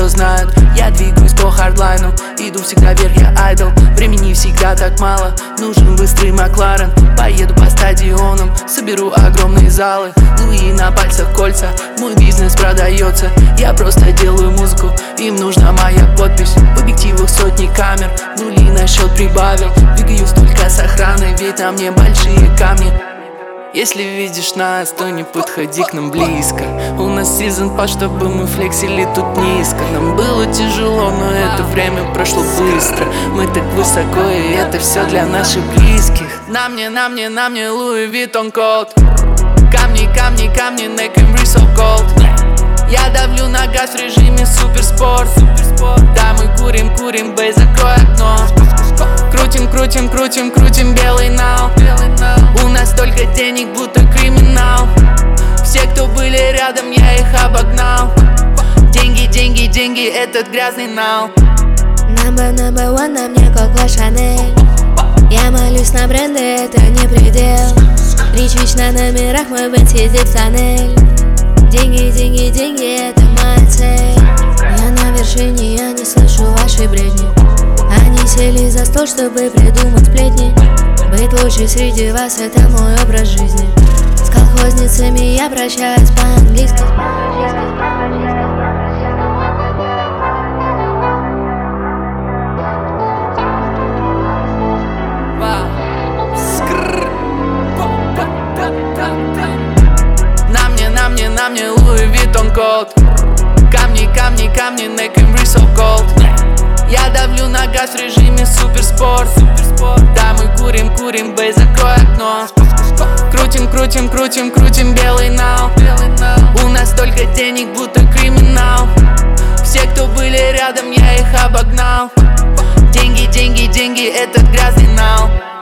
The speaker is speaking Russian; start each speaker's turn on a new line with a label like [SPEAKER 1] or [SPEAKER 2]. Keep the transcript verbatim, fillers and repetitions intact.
[SPEAKER 1] все знают. Я двигаюсь по хардлайну, иду всегда вверх, я айдол. Времени всегда так мало, нужен быстрый Макларен. Поеду по стадионам, соберу огромные залы. Луи на пальцах кольца, мой бизнес продается. Я просто делаю музыку, им нужна моя подпись. В объективах сотни камер, нули на счет прибавил. Двигаюсь только с охраной, ведь на мне большие камни. Если видишь нас, то не подходи к нам близко. У нас сезон пас, чтобы мы флексили тут низко. Нам было тяжело, но это время прошло быстро. Мы так высоко, и это все для наших близких. На мне, на мне, на мне Louis Vuitton код. Камни, камни, камни, neck and wrist so cold. Я давлю на газ в режиме суперспорт. Да, мы курим, курим, бей, закрой окно. Крутим, крутим, крутим, крутим белый нал. У нас столько денег, будто криминал. Все, кто были рядом, я их обогнал. Деньги, деньги, деньги, этот грязный нал.
[SPEAKER 2] Number, number one на мне Коко Шанель. Я молюсь на бренды, это не предел. Рич-вич на номерах, мой бен сидит в тоннель. Деньги, деньги, деньги, это моя цель. Я на вершине, я не слышу ваши бредни. Они сели за стол, чтобы придумать сплетни. Быть лучшей среди вас — это мой образ жизни. С колхозницами я прощаюсь по-английски.
[SPEAKER 1] На мне, на мне, на мне Louis Vuitton код. Камни, камни, камни, neck and wrist so cold. Я давлю на газ в режиме суперспорт. Да, мы курим, курим, бей, закрой окно. Крутим, крутим, крутим, крутим белый нал. У нас столько денег, будто криминал. Все, кто были рядом, я их обогнал. Деньги, деньги, деньги, этот грязный нал.